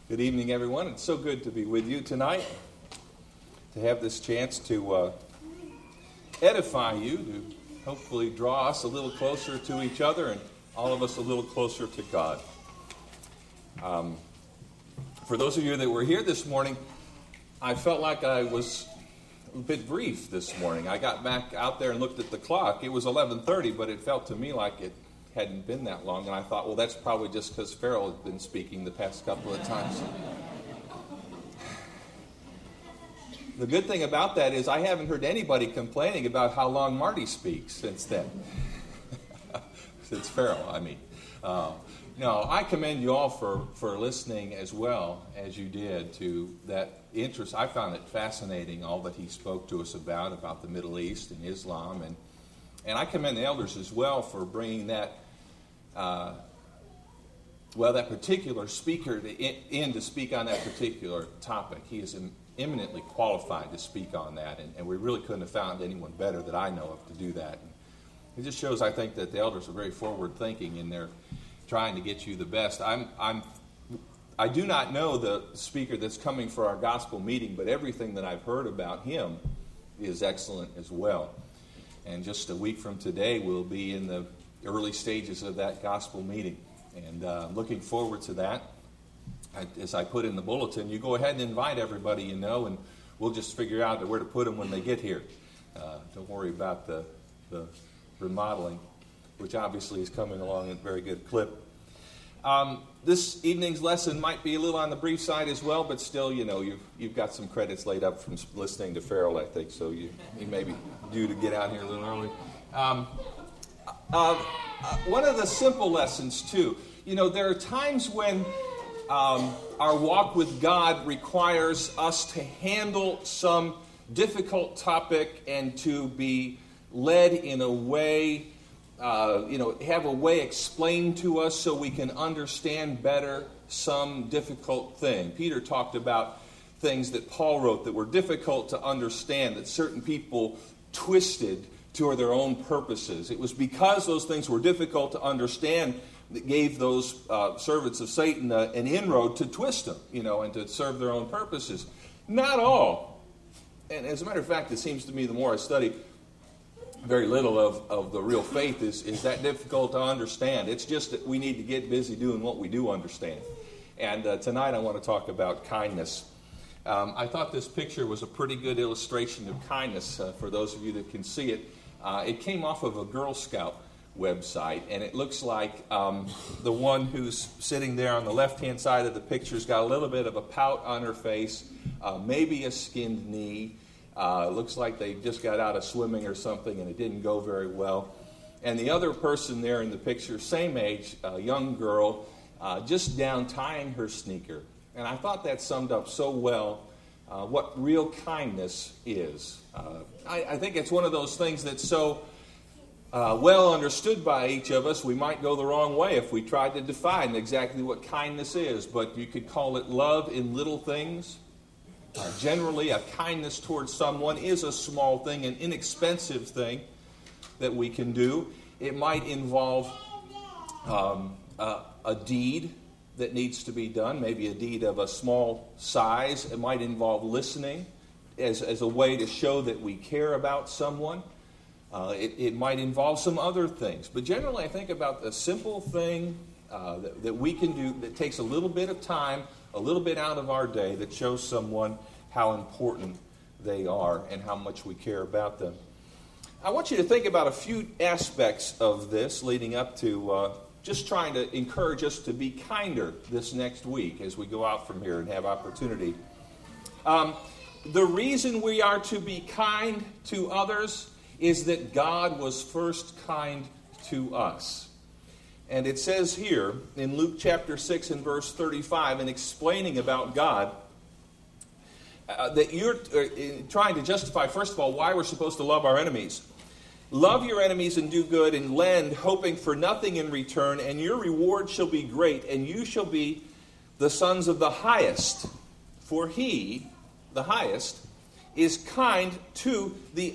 Good evening, everyone. It's so good to be with you tonight, to have this chance to edify you, to hopefully draw us a little closer to each other and all of us a little closer to God. For those of you that were here this morning, I felt like I was a bit brief this morning. I got back out there and looked at the clock. It was 11:30, but it felt to me like it hadn't been that long, and I thought, well, that's probably just because Farrell had been speaking the past couple of times. The good thing about that is I haven't heard anybody complaining about how long Marty speaks since then. Since Farrell, I mean. No, I commend you all for listening as well as you did to that interest. I found it fascinating, all that he spoke to us about the Middle East and Islam, and I commend the elders as well for bringing that that particular speaker in to speak on that particular topic. He is eminently qualified to speak on that, and we really couldn't have found anyone better that I know of to do that. And it just shows, I think, that the elders are very forward-thinking in their trying to get you the best. I do not know the speaker that's coming for our gospel meeting, but everything that I've heard about him is excellent as well. And just a week from today, we'll be in the early stages of that gospel meeting. And looking forward to that. As I put in the bulletin, you go ahead and invite everybody you know, and we'll just figure out where to put them when they get here. Don't worry about the remodeling, which obviously is coming along at a very good clip. This evening's lesson might be a little on the brief side as well, but still, you've got some credits laid up from listening to Farrell, I think, so you may be due to get out here a little early. One of the simple lessons, too, there are times when our walk with God requires us to handle some difficult topic and to be led in a way, have a way explained to us so we can understand better some difficult thing. Peter talked about things that Paul wrote that were difficult to understand, that certain people twisted to their own purposes. It was because those things were difficult to understand that gave those servants of Satan an inroad to twist them, and to serve their own purposes. Not all. And as a matter of fact, it seems to me the more I study, very little of the real faith is that difficult to understand. It's just that we need to get busy doing what we do understand. And tonight I want to talk about kindness. I thought this picture was a pretty good illustration of kindness for those of you that can see it. It came off of a Girl Scout website, and it looks like the one who's sitting there on the left-hand side of the picture's got a little bit of a pout on her face, maybe a skinned knee. Looks like they just got out of swimming or something, and it didn't go very well. And the other person there in the picture, same age, a young girl, just down tying her sneaker. And I thought that summed up so well what real kindness is. I think it's one of those things that's so well understood by each of us, we might go the wrong way if we tried to define exactly what kindness is. But you could call it love in little things. Generally, a kindness towards someone is a small thing, an inexpensive thing that we can do. It might involve a deed that needs to be done, maybe a deed of a small size. It might involve listening as a way to show that we care about someone. It might involve some other things. But generally, I think about the simple thing that we can do that takes a little bit of time, a little bit out of our day, that shows someone how important they are and how much we care about them. I want you to think about a few aspects of this leading up to just trying to encourage us to be kinder this next week as we go out from here and have opportunity. The reason we are to be kind to others is that God was first kind to us. And it says here in Luke chapter 6 and verse 35, in explaining about God, that you're trying to justify, first of all, why we're supposed to love our enemies. Love your enemies and do good and lend, hoping for nothing in return, and your reward shall be great, and you shall be the sons of the highest. For he, the highest, is kind to the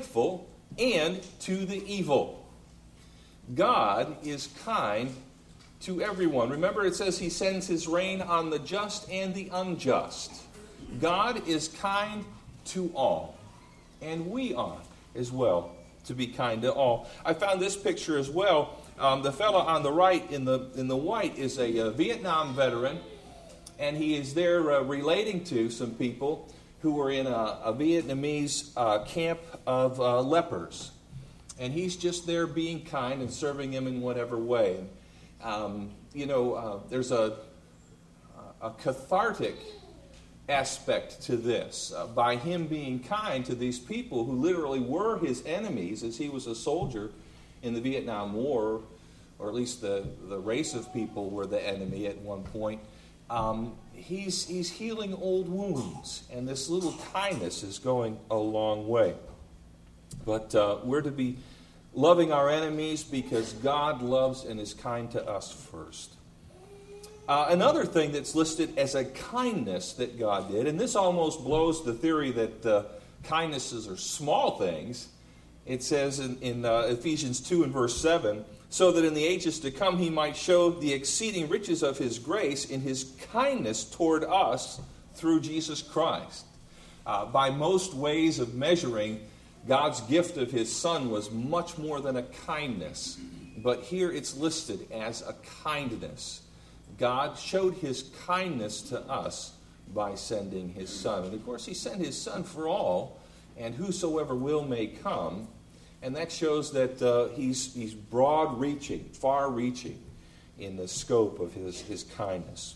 unthankful and to the evil. God is kind to everyone. Remember, it says he sends his rain on the just and the unjust. God is kind to all, and we are as well to be kind to all. I found this picture as well. The fellow on the right in the white is a Vietnam veteran, and he is there relating to some people who were in a Vietnamese camp of lepers. And he's just there being kind and serving them in whatever way. There's a cathartic aspect to this. By him being kind to these people who literally were his enemies, as he was a soldier in the Vietnam War, or at least the race of people were the enemy at one point, he's healing old wounds. And this little kindness is going a long way. But we're to be loving our enemies because God loves and is kind to us first. Another thing that's listed as a kindness that God did, and this almost blows the theory that kindnesses are small things. It says in Ephesians 2 and verse 7, so that in the ages to come he might show the exceeding riches of his grace in his kindness toward us through Jesus Christ. By most ways of measuring, God's gift of his Son was much more than a kindness. But here it's listed as a kindness. God showed his kindness to us by sending his Son. And of course, he sent his Son for all, and whosoever will may come. And that shows that he's broad-reaching, far-reaching in the scope of his kindness.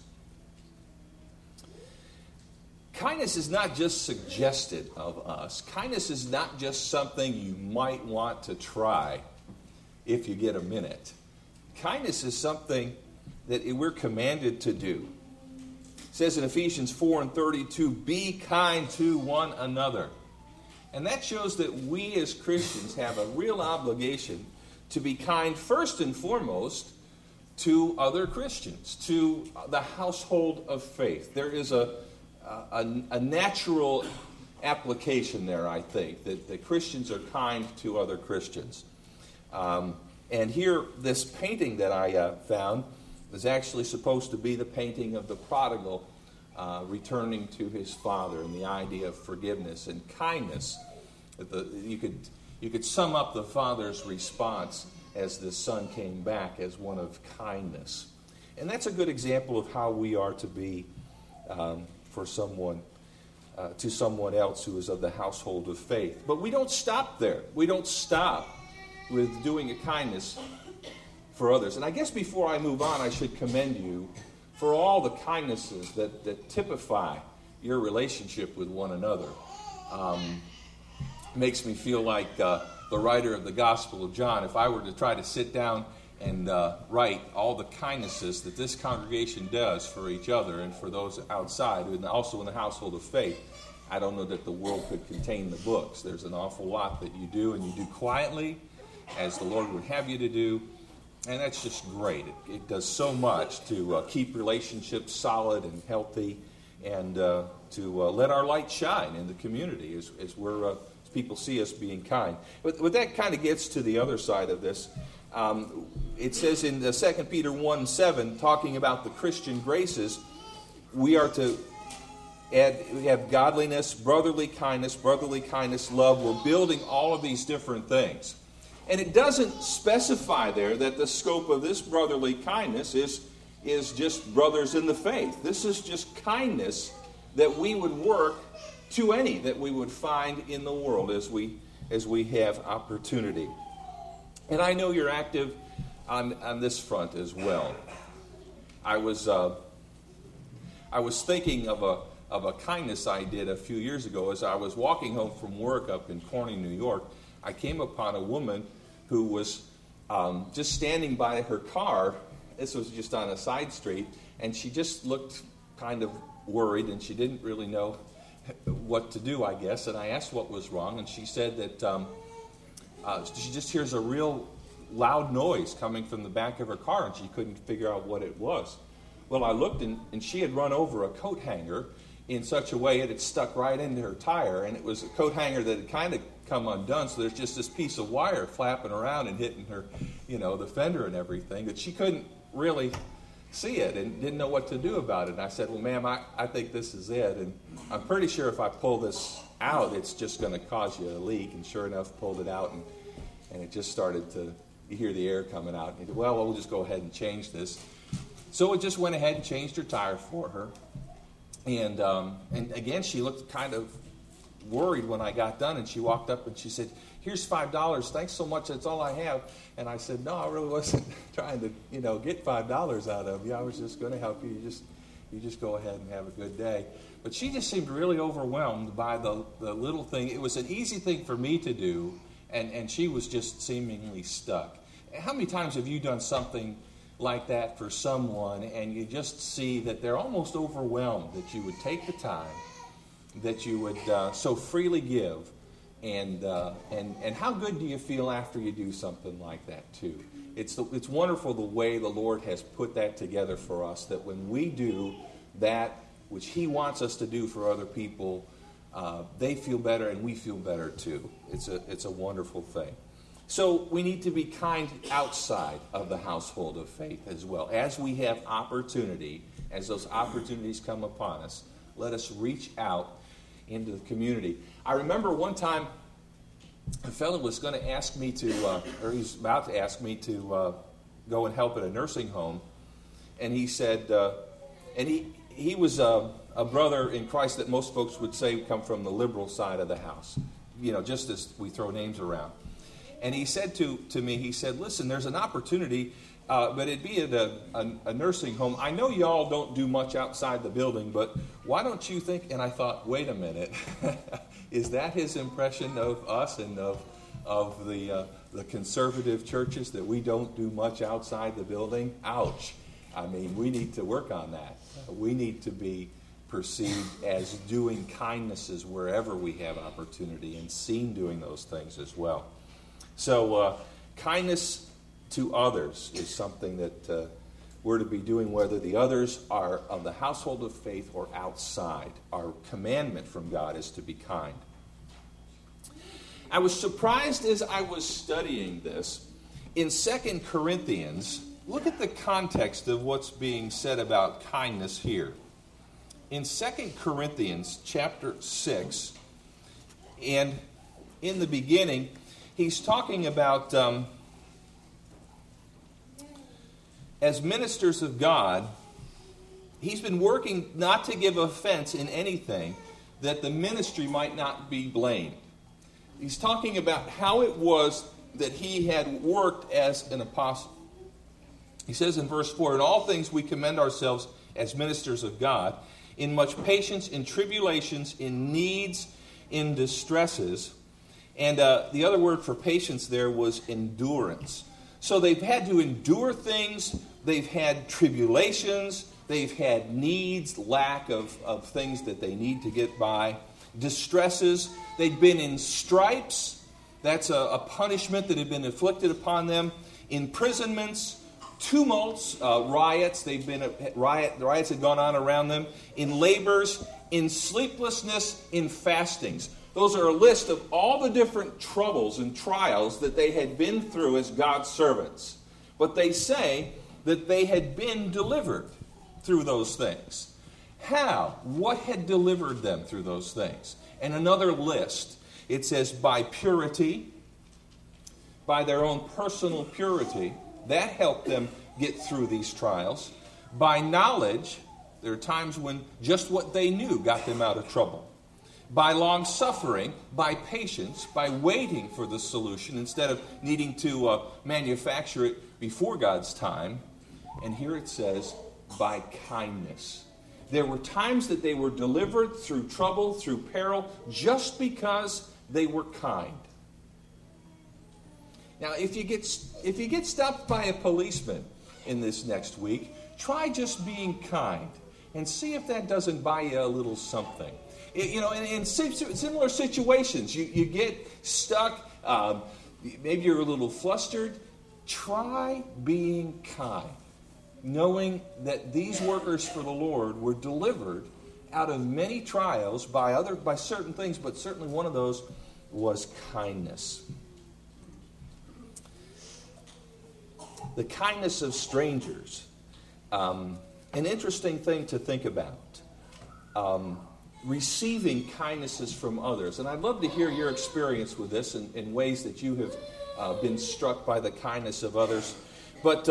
Kindness is not just suggested of us. Kindness is not just something you might want to try if you get a minute. Kindness is something that we're commanded to do. It says in Ephesians 4 and 32, be kind to one another. And that shows that we as Christians have a real obligation to be kind first and foremost to other Christians, to the household of faith. There is a natural application there, I think, that Christians are kind to other Christians. And here, this painting that I found was actually supposed to be the painting of the prodigal returning to his father, and the idea of forgiveness and kindness. You could sum up the father's response as the son came back as one of kindness. And that's a good example of how we are to be for someone, to someone else who is of the household of faith. But we don't stop there. We don't stop with doing a kindness for others. And I guess before I move on, I should commend you for all the kindnesses that typify your relationship with one another. Makes me feel like the writer of the Gospel of John. If I were to try to sit down and write all the kindnesses that this congregation does for each other and for those outside, and also in the household of faith, I don't know that the world could contain the books. There's an awful lot that you do, and you do quietly, as the Lord would have you to do, and that's just great. It does so much to keep relationships solid and healthy, and to let our light shine in the community as people see us being kind. But that kind of gets to the other side of this. It says in 2 Peter 1:7, talking about the Christian graces, we are to have godliness, brotherly kindness, love. We're building all of these different things. And it doesn't specify there that the scope of this brotherly kindness is just brothers in the faith. This is just kindness that we would work to any that we would find in the world as we have opportunity. And I know you're active on this front as well. I was thinking of a kindness I did a few years ago. As I was walking home from work up in Corning, New York, I came upon a woman who was just standing by her car. This was just on a side street, and she just looked kind of worried, and she didn't really know what to do, I guess. And I asked what was wrong, and she said that she just hears a real loud noise coming from the back of her car, and she couldn't figure out what it was. Well, I looked, and she had run over a coat hanger in such a way it had stuck right into her tire, and it was a coat hanger that had kind of come undone, so there's just this piece of wire flapping around and hitting her, the fender and everything, that she couldn't really see it and didn't know what to do about it. And I said, well, ma'am, I think this is it. And I'm pretty sure if I pull this out, it's just going to cause you a leak. And sure enough, pulled it out, and it just started to, you hear the air coming out. And he said, well, we'll just go ahead and change this. So we just went ahead and changed her tire for her. And again, she looked kind of worried when I got done, and she walked up and she said, here's $5. Thanks so much. That's all I have. And I said, no, I really wasn't trying to, get $5 out of you. I was just going to help you. You just go ahead and have a good day. But she just seemed really overwhelmed by the little thing. It was an easy thing for me to do, and she was just seemingly stuck. How many times have you done something like that for someone, and you just see that they're almost overwhelmed, that you would take the time, that you would so freely give, and how good do you feel after you do something like that too? It's wonderful the way the Lord has put that together for us, that when we do that which He wants us to do for other people, they feel better and we feel better too. It's a wonderful thing. So we need to be kind outside of the household of faith as well. As we have opportunity, as those opportunities come upon us, let us reach out into the community. I remember one time a fellow was going to ask me to, or he was about to ask me to go and help at a nursing home. And he said, and he was a brother in Christ that most folks would say come from the liberal side of the house, just as we throw names around. And he said to me, he said, listen, there's an opportunity, but it'd be at a nursing home. I know y'all don't do much outside the building, but why don't you think, and I thought, wait a minute, is that his impression of us and of the conservative churches, that we don't do much outside the building? Ouch. I mean, we need to work on that. We need to be perceived as doing kindnesses wherever we have opportunity and seen doing those things as well. So kindness to others is something that we're to be doing, whether the others are of the household of faith or outside. Our commandment from God is to be kind. I was surprised as I was studying this. In 2 Corinthians, look at the context of what's being said about kindness here. In 2 Corinthians chapter 6, and in the beginning, he's talking about, as ministers of God, he's been working not to give offense in anything, that the ministry might not be blamed. He's talking about how it was that he had worked as an apostle. He says in verse 4, in all things we commend ourselves as ministers of God, in much patience, in tribulations, in needs, in distresses. And the other word for patience there was endurance. So they've had to endure things, they've had tribulations, they've had needs, lack of things that they need to get by, distresses. They'd been in stripes, that's a punishment that had been inflicted upon them, imprisonments, tumults, riots. Riots had gone on around them, in labors, in sleeplessness, in fastings. Those are a list of all the different troubles and trials that they had been through as God's servants. But they say that they had been delivered through those things. How? What had delivered them through those things? And another list. It says by purity, by their own personal purity. That helped them get through these trials. By knowledge, there are times when just what they knew got them out of trouble. By long suffering, by patience, by waiting for the solution instead of needing to manufacture it before God's time. And here it says, by kindness. There were times that they were delivered through trouble, through peril, just because they were kind. Now, if you get stopped by a policeman in this next week, try just being kind and see if that doesn't buy you a little something. In similar situations, you get stuck, maybe you're a little flustered. Try being kind, knowing that these workers for the Lord were delivered out of many trials by certain things, but certainly one of those was kindness. The kindness of strangers. An interesting thing to think about. Receiving kindnesses from others. And I'd love to hear your experience with this in ways that you have been struck by the kindness of others. But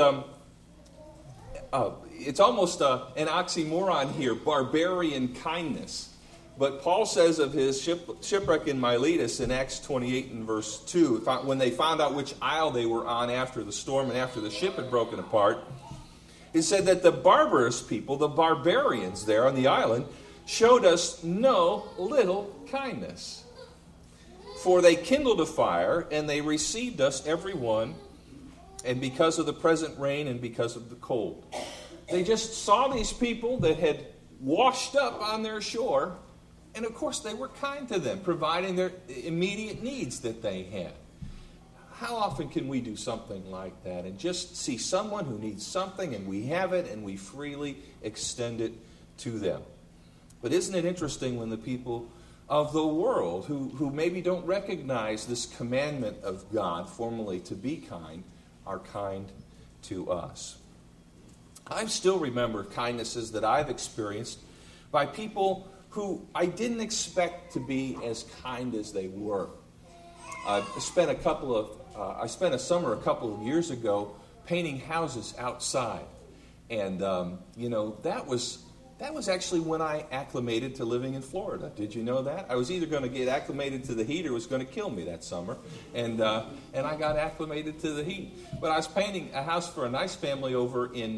it's almost an oxymoron here, barbarian kindness. But Paul says of his shipwreck in Miletus in Acts 28 and verse 2, when they found out which isle they were on after the storm and after the ship had broken apart, he said that the barbarous people, the barbarians there on the island, showed us no little kindness. For they kindled a fire, and they received us every one, and because of the present rain and because of the cold. They just saw these people that had washed up on their shore, and of course they were kind to them, providing their immediate needs that they had. How often can we do something like that and just see someone who needs something and we have it and we freely extend it to them? But isn't it interesting when the people of the world who maybe don't recognize this commandment of God formally to be kind are kind to us? I still remember kindnesses that I've experienced by people who I didn't expect to be as kind as they were. I spent a summer a couple of years ago painting houses outside, and that was actually when I acclimated to living in Florida. Did you know that? I was either going to get acclimated to the heat or it was going to kill me that summer, and I got acclimated to the heat. But I was painting a house for a nice family over in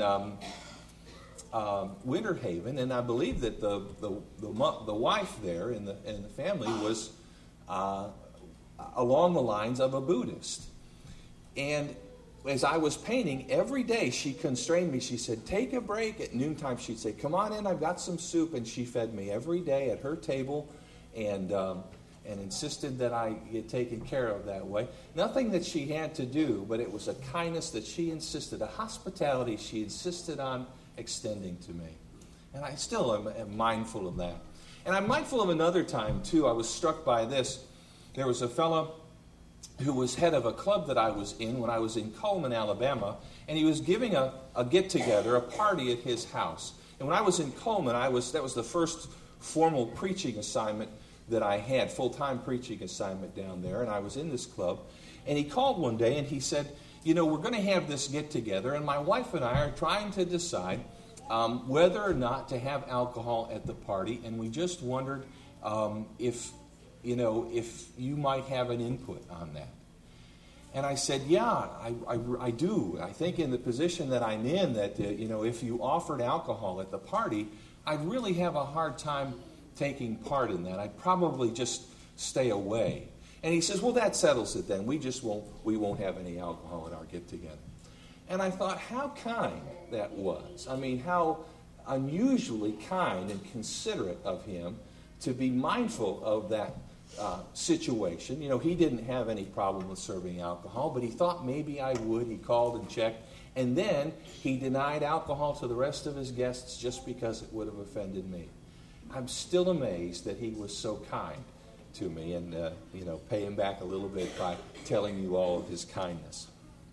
Winter Haven, and I believe that the wife there in the family was along the lines of a Buddhist. And as I was painting, every day she constrained me. She said, take a break. At noontime, she'd say, come on in, I've got some soup. And she fed me every day at her table and insisted that I get taken care of that way. Nothing that she had to do, but it was a kindness that she insisted, a hospitality she insisted on extending to me. And I still am mindful of that. And I'm mindful of another time, too. I was struck by this. There was a fellow who was head of a club that I was in when I was in Coleman, Alabama, and he was giving a get-together, a party at his house. And when I was in Coleman, that was the first formal preaching assignment that I had, full-time preaching assignment down there, and I was in this club. And he called one day and he said, we're going to have this get-together, and my wife and I are trying to decide whether or not to have alcohol at the party, and we just wondered if you might have an input on that. And I said, yeah, I do. I think in the position that I'm in that, if you offered alcohol at the party, I'd really have a hard time taking part in that. I'd probably just stay away. And he says, well, that settles it then. We won't have any alcohol at our get-together. And I thought how kind that was. I mean, how unusually kind and considerate of him to be mindful of that situation. He didn't have any problem with serving alcohol, but he thought maybe I would. He called and checked. And then he denied alcohol to the rest of his guests just because it would have offended me. I'm still amazed that he was so kind to me, and pay him back a little bit by telling you all of his kindness.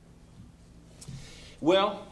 Well,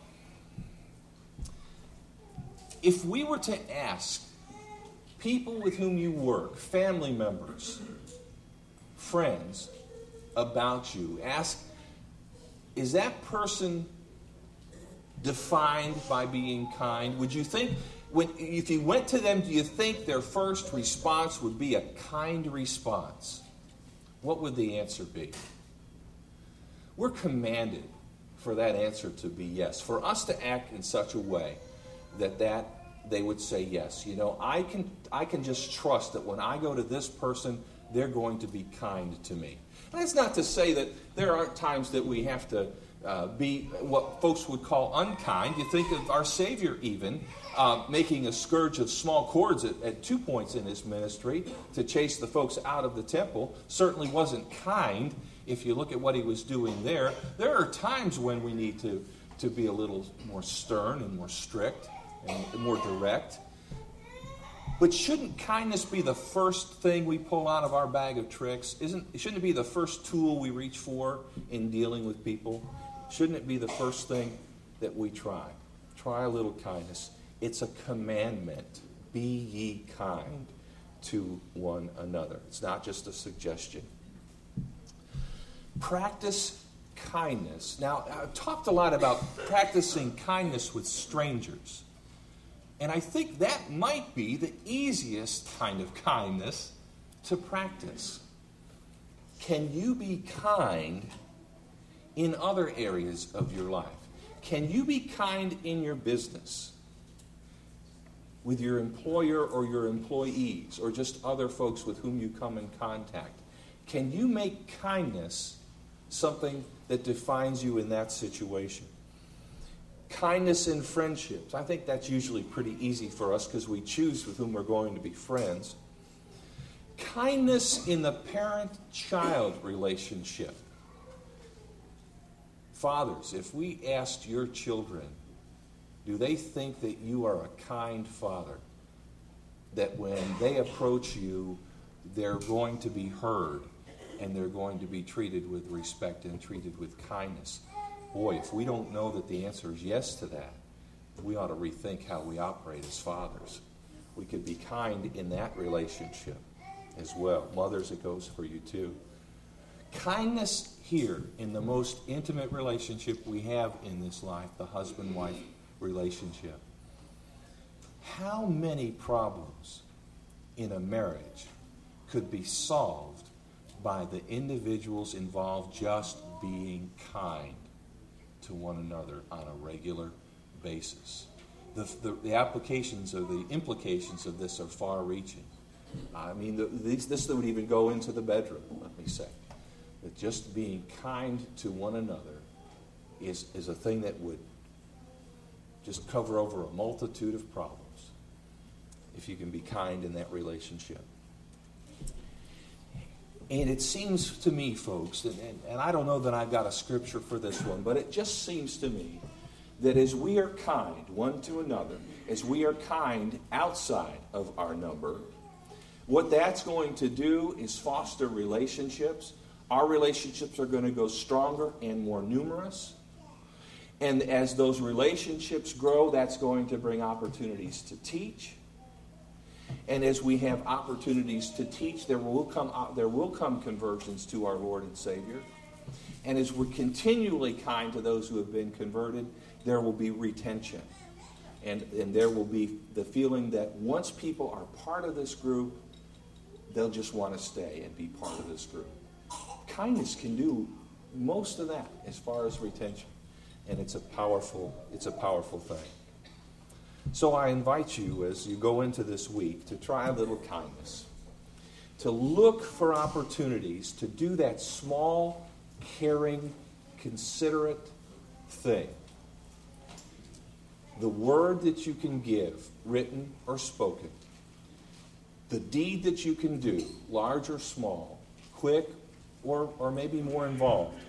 if we were to ask people with whom you work, family members, friends, about you, ask, is that person defined by being kind? Would you think, if you went to them, do you think their first response would be a kind response? What would the answer be? We're commanded for that answer to be yes. For us to act in such a way that they would say yes. I can just trust that when I go to this person, they're going to be kind to me. And that's not to say that there aren't times that we have to be what folks would call unkind. You think of our Savior even making a scourge of small cords at 2 points in his ministry to chase the folks out of the temple. Certainly wasn't kind if you look at what he was doing there. There are times when we need to be a little more stern and more strict and more direct. But shouldn't kindness be the first thing we pull out of our bag of tricks? Shouldn't it be the first tool we reach for in dealing with people? Shouldn't it be the first thing that we try? Try a little kindness. It's a commandment. Be ye kind to one another. It's not just a suggestion. Practice kindness. Now, I've talked a lot about practicing kindness with strangers. And I think that might be the easiest kind of kindness to practice. Can you be kind in other areas of your life? Can you be kind in your business? With your employer or your employees or just other folks with whom you come in contact? Can you make kindness something that defines you in that situation? Kindness in friendships. I think that's usually pretty easy for us because we choose with whom we're going to be friends. Kindness in the parent-child relationship. Fathers, if we asked your children, do they think that you are a kind father? That when they approach you, they're going to be heard and they're going to be treated with respect and treated with kindness? Boy, if we don't know that the answer is yes to that, we ought to rethink how we operate as fathers. We could be kind in that relationship as well. Mothers, it goes for you too. Kindness here in the most intimate relationship we have in this life, the husband-wife relationship. How many problems in a marriage could be solved by the individuals involved just being kind to one another on a regular basis? The applications or the implications of this are far-reaching. I mean, this would even go into the bedroom, let me say. That just being kind to one another is a thing that would just cover over a multitude of problems if you can be kind in that relationship. And it seems to me, folks, and I don't know that I've got a scripture for this one, but it just seems to me that as we are kind one to another, as we are kind outside of our number, what that's going to do is foster relationships. Our relationships are going to go stronger and more numerous. And as those relationships grow, that's going to bring opportunities to teach. And as we have opportunities to teach, there will come conversions to our Lord and Savior. And as we're continually kind to those who have been converted, there will be retention. And there will be the feeling that once people are part of this group, they'll just want to stay and be part of this group. Kindness can do most of that as far as retention. And it's a powerful thing. So I invite you, as you go into this week, to try a little kindness. To look for opportunities to do that small, caring, considerate thing. The word that you can give, written or spoken. The deed that you can do, large or small, quick or maybe more involved.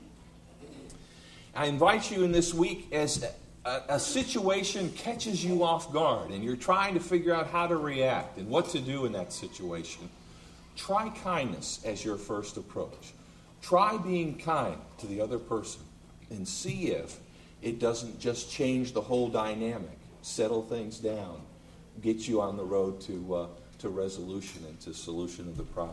I invite you in this week as a situation catches you off guard and you're trying to figure out how to react and what to do in that situation. Try kindness as your first approach. Try being kind to the other person and see if it doesn't just change the whole dynamic, settle things down, get you on the road to resolution and to solution of the problem.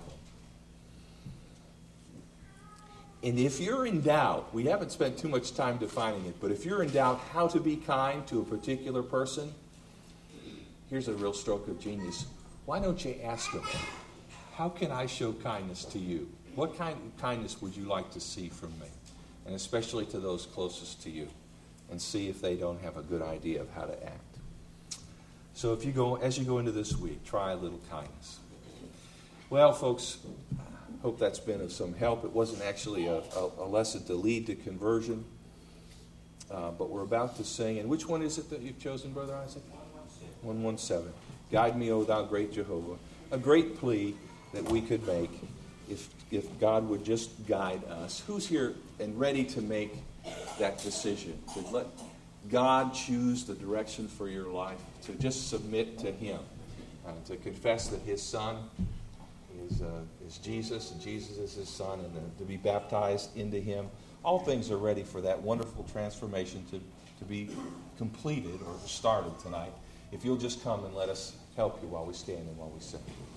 And if you're in doubt, we haven't spent too much time defining it, but if you're in doubt how to be kind to a particular person, here's a real stroke of genius. Why don't you ask them, how can I show kindness to you? What kind of kindness would you like to see from me? And especially to those closest to you. And see if they don't have a good idea of how to act. So as you go into this week, try a little kindness. Well, folks, hope that's been of some help. It wasn't actually a lesson to lead to conversion, but we're about to sing. And which one is it that you've chosen, Brother Isaac? 117. Guide me, O thou great Jehovah. A great plea that we could make if God would just guide us. Who's here and ready to make that decision? To let God choose the direction for your life, to just submit to Him, to confess that His Son is Jesus, and Jesus is His Son, and to be baptized into Him. all things are ready for that wonderful transformation to be completed or started tonight. If you'll just come and let us help you while we stand and while we sing.